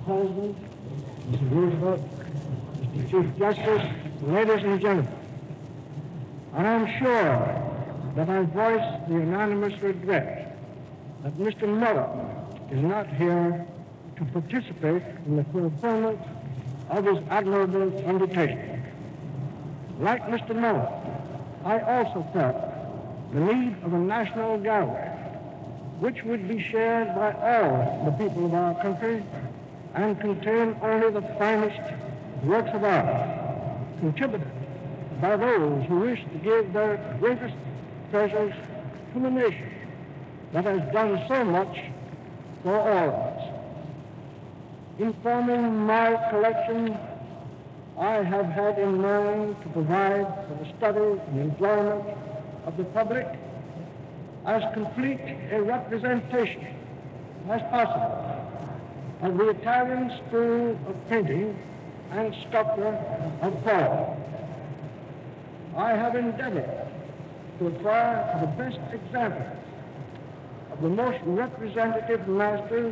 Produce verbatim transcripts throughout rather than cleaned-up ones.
President, Mister Roosevelt, Mister Chief Justice, ladies and gentlemen, I am sure that I voice the unanimous regret that Mister Miller is not here to participate in the fulfillment of his admirable undertaking. Like Mister Miller, I also felt the need of a national gallery which would be shared by all the people of our country and contain only the finest works of art contributed by those who wish to give their greatest treasures to the nation that has done so much for all of us. In forming my collection, I have had in mind to provide for the study and enjoyment of the public as complete a representation as possible of the Italian school of painting and sculpture of quality. I have endeavored to acquire the best examples of the most representative masters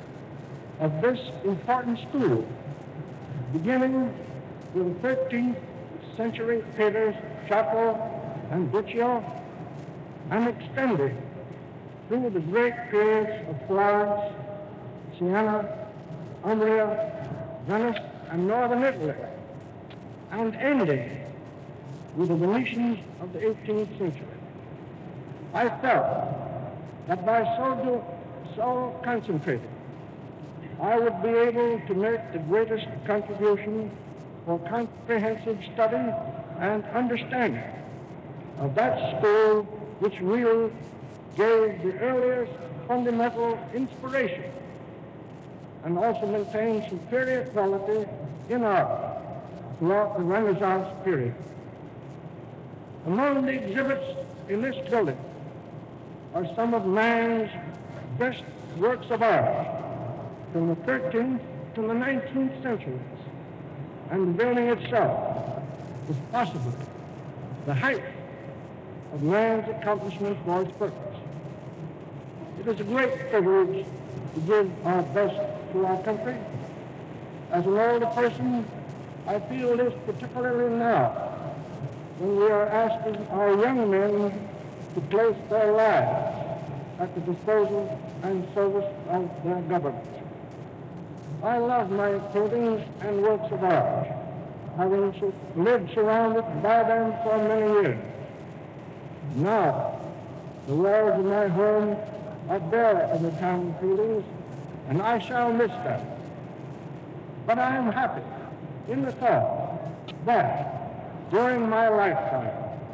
of this important school, beginning with the thirteenth century painters Giotto and Duccio, and extending through the great periods of Florence, Siena, Umbria, Venice, and northern Italy, and ending with the Venetians of the eighteenth century. I felt that by so, do, so concentrating, I would be able to make the greatest contribution for comprehensive study and understanding of that school which really gave the earliest fundamental inspiration and also maintained superior quality in art throughout the Renaissance period. Among the exhibits in this building are some of man's best works of art from the thirteenth to the nineteenth centuries, and the building itself is possibly the height of man's accomplishment for its purpose. It is a great privilege to give our best to our country. As an older person, I feel this particularly now, when we are asking our young men to place their lives at the disposal and service of their government. I love my paintings and works of art, having lived surrounded by them for many years. Now, the walls of my home are bare of Italian paintings, and I shall miss them. But I am happy in the thought that during my lifetime,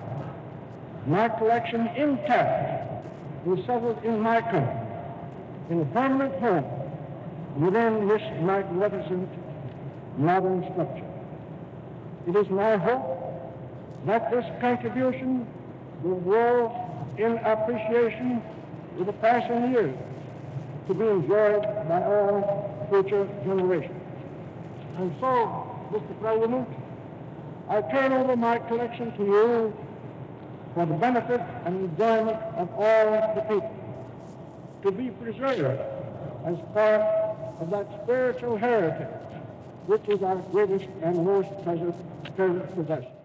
my collection intact was settled in my country, in a permanent home within this magnificent modern structure. It is my hope that this contribution will grow in appreciation with the passing years, to be enjoyed by all future generations. And so, Mister President, I turn over my collection to you for the benefit and enjoyment of all the people, to be preserved as part of that spiritual heritage which is our greatest and most treasured possession.